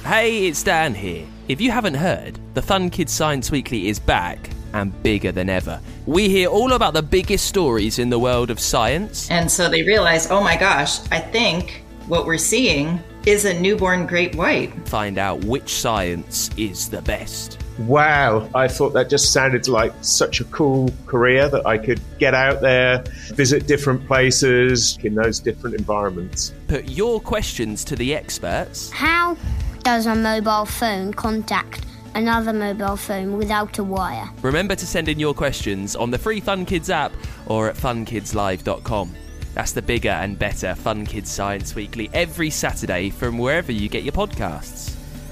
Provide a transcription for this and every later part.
Hey, it's Dan here. If you haven't heard, the Fun Kids Science Weekly is back and bigger than ever. We hear all about the biggest stories in the world of science. And so they realize, oh my gosh, I think what we're seeing is a newborn great white. Find out which science is the best. Wow, I thought that just sounded like such a cool career that I could get out there, visit different places in those different environments. Put your questions to the experts. How does a mobile phone contact another mobile phone without a wire? Remember to send in your questions on the free Fun Kids app or at funkidslive.com. That's the bigger and better Fun Kids Science Weekly every Saturday from wherever you get your podcasts.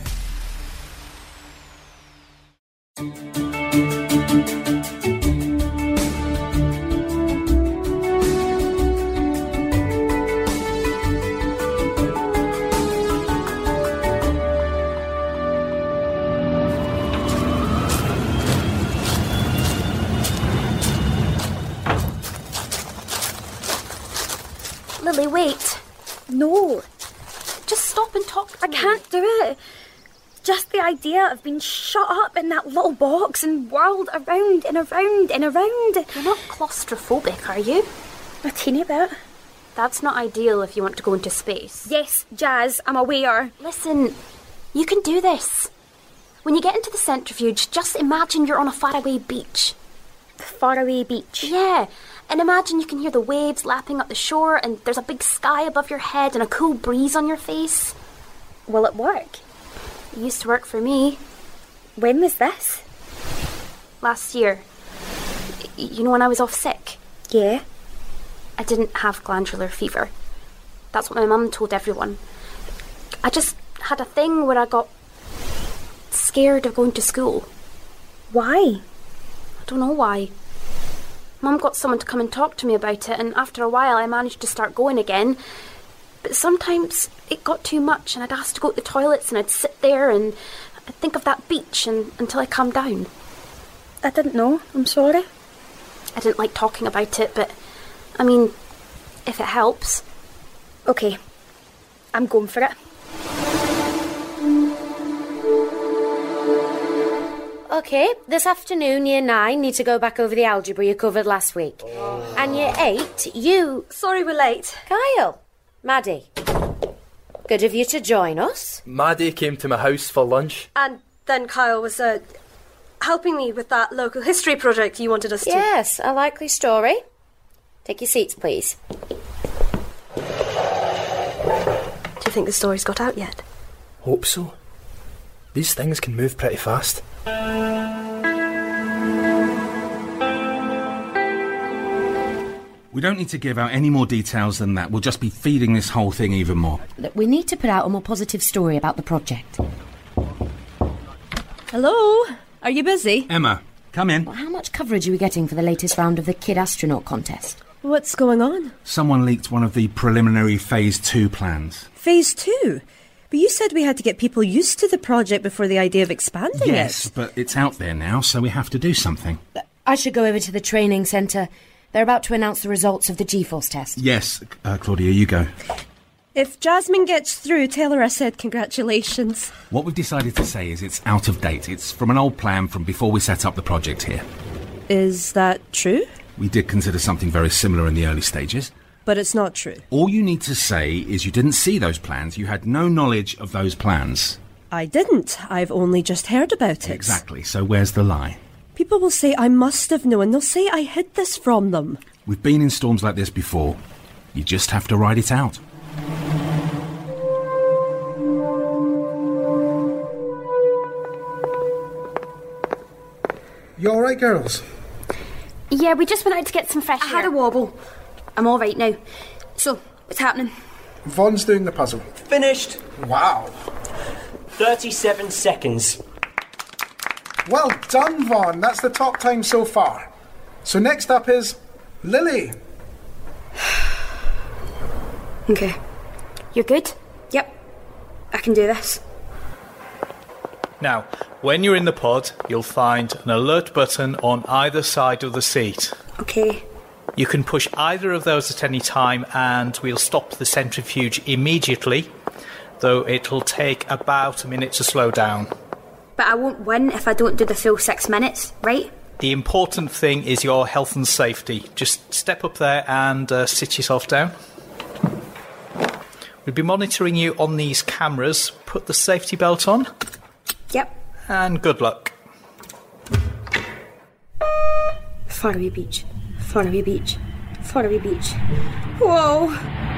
Lily, wait. No, Just stop and talk to I me. can't do it. Just the idea of being shut up in that little box and whirled around and around and around. You're not claustrophobic, are you? A teeny bit. That's not ideal if you want to go into space. Yes, Jazz, I'm aware. Listen, you can do this. When you get into the centrifuge, just imagine you're on a faraway beach. Faraway beach. Yeah, and imagine you can hear the waves lapping up the shore and there's a big sky above your head and a cool breeze on your face. Will it work? It used to work for me. When was this? Last year. You know, when I was off sick. Yeah. I didn't have glandular fever. That's what my mum told everyone. I just had a thing where I got scared of going to school. Why? I don't know why. Mum got someone to come and talk to me about it, and after a while I managed to start going again. But sometimes it got too much and I'd ask to go to the toilets and I'd sit there and I'd think of that beach until I calmed down. I didn't know. I'm sorry. I didn't like talking about it, but I mean, if it helps. Okay, I'm going for it. OK, this afternoon, Year 9 need to go back over the algebra you covered last week. And Year 8, you... Sorry we're late. Kyle, Maddie, good of you to join us. Maddie came to my house for lunch. And then Kyle was helping me with that local history project you wanted us to... Yes, a likely story. Take your seats, please. Do you think the story's got out yet? Hope so. These things can move pretty fast. We don't need to give out any more details than that. We'll just be feeding this whole thing even more. Look, we need to put out a more positive story about the project. Hello? Are you busy? Emma, come in. Well, how much coverage are we getting for the latest round of the Kid Astronaut contest? What's going on? Someone leaked one of the preliminary Phase 2 plans. Phase 2? But you said we had to get people used to the project before the idea of expanding it. Yes, but it's out there now, so we have to do something. I should go over to the training centre. They're about to announce the results of the G-Force test. Yes, Claudia, you go. If Jasmine gets through, tell her I said congratulations. What we've decided to say is it's out of date. It's from an old plan from before we set up the project here. Is that true? We did consider something very similar in the early stages. But it's not true. All you need to say is you didn't see those plans. You had no knowledge of those plans. I didn't. I've only just heard about it. Exactly. So where's the lie? People will say I must have known. They'll say I hid this from them. We've been in storms like this before. You just have to ride it out. You all right, girls? Yeah, we just went out to get some fresh air. I had a wobble. I'm all right now. So, what's happening? Vaughn's doing the puzzle. Finished. Wow. 37 seconds. Well done, Vaughn. That's the top time so far. So next up is Lily. Okay. You're good? Yep. I can do this. Now, when you're in the pod, you'll find an alert button on either side of the seat. Okay. You can push either of those at any time and we'll stop the centrifuge immediately. though it'll take about a minute to slow down. But I won't win if I don't do the full 6 minutes, right? The important thing is your health and safety. Just step up there and sit yourself down. We'll be monitoring you on these cameras. Put the safety belt on. Yep. And good luck. Faraway Beach. Faraway Beach. Faraway Beach. Whoa!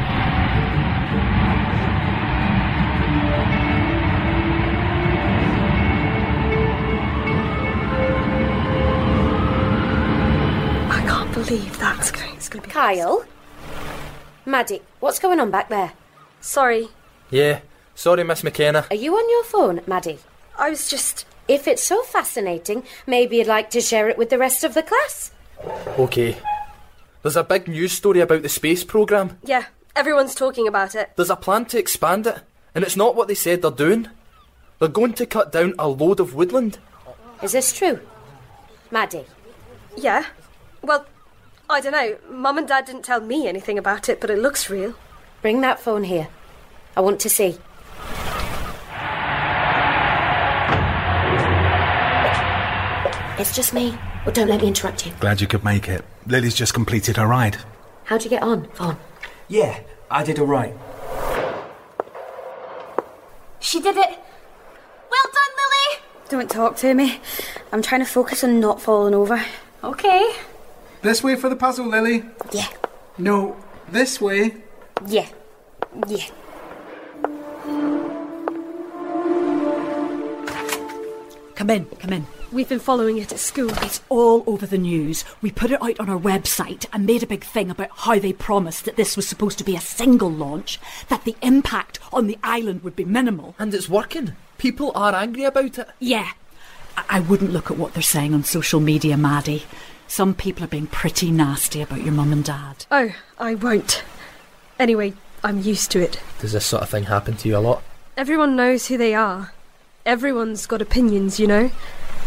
I can't believe that's going to be... Kyle? Maddie, what's going on back there? Sorry. Yeah, sorry, Miss McKenna. Are you on your phone, Maddie? I was just... If it's so fascinating, maybe you'd like to share it with the rest of the class? OK. There's a big news story about the space programme. Yeah, everyone's talking about it. There's a plan to expand it, and it's not what they said they're doing. They're going to cut down a load of woodland. Is this true? Maddie? Yeah. Well, I don't know. Mum and Dad didn't tell me anything about it, but it looks real. Bring that phone here. I want to see. It's just me. Well, don't let me interrupt you. Glad you could make it. Lily's just completed her ride. How'd you get on, Vaughn? Yeah, I did all right. She did it. Well done, Lily. Don't talk to me. I'm trying to focus on not falling over. Okay. This way for the puzzle, Lily. Yeah. No, this way. Yeah. Yeah. Come in, come in. We've been following it at school. It's all over the news. We put it out on our website and made a big thing about how they promised that this was supposed to be a single launch, that the impact on the island would be minimal. And it's working. People are angry about it. Yeah. I wouldn't look at what they're saying on social media, Maddie. Some people are being pretty nasty about your mum and dad. Oh, I won't. Anyway, I'm used to it. Does this sort of thing happen to you a lot? Everyone knows who they are. Everyone's got opinions, you know?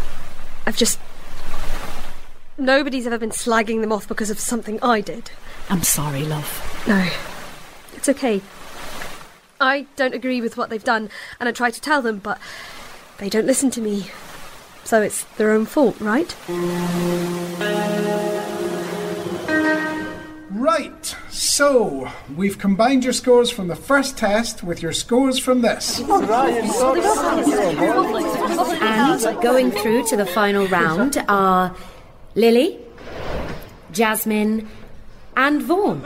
Nobody's ever been slagging them off because of something I did. I'm sorry, love. No. It's okay. I don't agree with what they've done, and I try to tell them, but they don't listen to me. So it's their own fault, right? Right, so we've combined your scores from the first test with your scores from this. And going through to the final round are Lily, Jasmine, and Vaughn.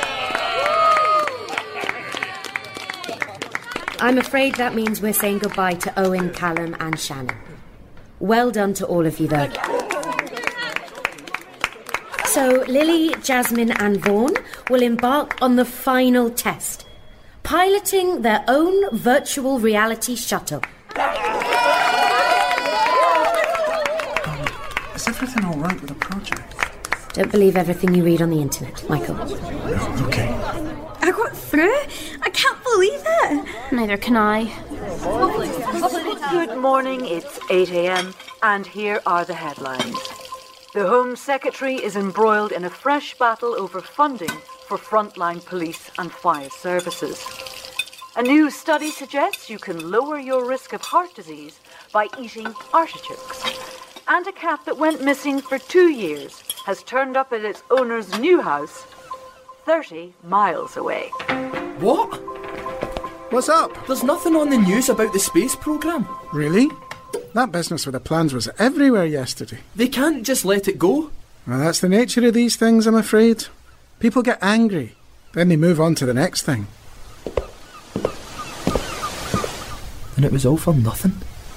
I'm afraid that means we're saying goodbye to Owen, Callum, and Shannon. Well done to all of you, though. So, Lily, Jasmine and Vaughn will embark on the final test, piloting their own virtual reality shuttle. Is everything all right with the project? Don't believe everything you read on the internet, Michael. Okay. I got through? I can't believe it. Neither can I. Good morning, it's 8 a.m. and here are the headlines. The Home Secretary is embroiled in a fresh battle over funding for frontline police and fire services. A new study suggests you can lower your risk of heart disease by eating artichokes. And a cat that went missing for 2 years has turned up at its owner's new house 30 miles away. What? What's up? There's nothing on the news about the space programme. Really? That business with the plans was everywhere yesterday. They can't just let it go. Well, that's the nature of these things, I'm afraid. People get angry. Then they move on to the next thing. And it was all for nothing.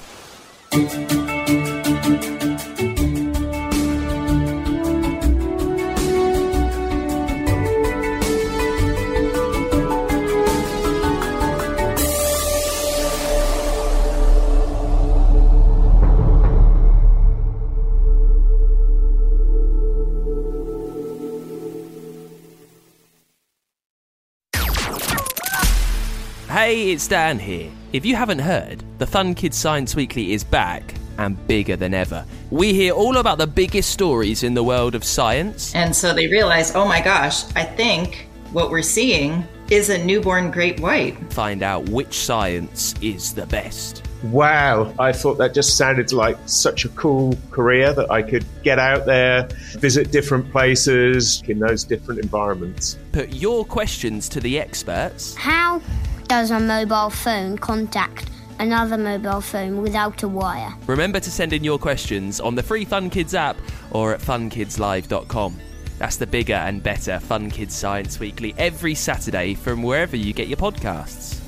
Hey, it's Dan here. If you haven't heard, the Fun Kids Science Weekly is back and bigger than ever. We hear all about the biggest stories in the world of science. And so they realize, oh my gosh, I think what we're seeing is a newborn great white? Find out which science is the best. Wow, I thought that just sounded like such a cool career that I could get out there, visit different places in those different environments. Put your questions to the experts. How does a mobile phone contact another mobile phone without a wire? Remember to send in your questions on the free Fun Kids app or at funkidslive.com. That's the bigger and better Fun Kids Science Weekly every Saturday from wherever you get your podcasts.